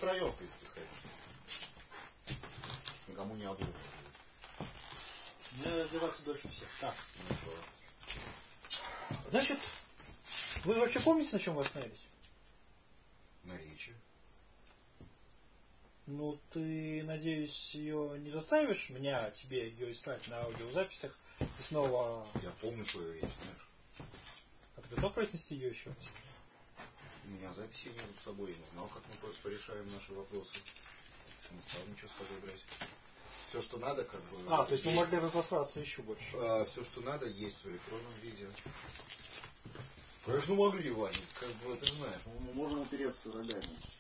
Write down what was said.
втроем, в принципе, сходить. Никому не обув. Мне раздеваться дольше всех. Так. Ну что? Значит, вы вообще помните, на чем вы остановились? На речи. Ну, ты, надеюсь, ее не заставишь меня, тебе ее искать на аудиозаписях и снова... Я помню свою речь, знаешь. А ты готов произнести ее еще раз? У меня записи нет с собой, я не знал, как мы просто порешаем наши вопросы. Не стал ничего с тобой брать. Все, что надо, как бы... То есть мы могли разосраться еще больше. Все, что надо, есть в электронном виде. Конечно, могли, Ваня, как бы, ты знаешь. Мы можем опереться рогами.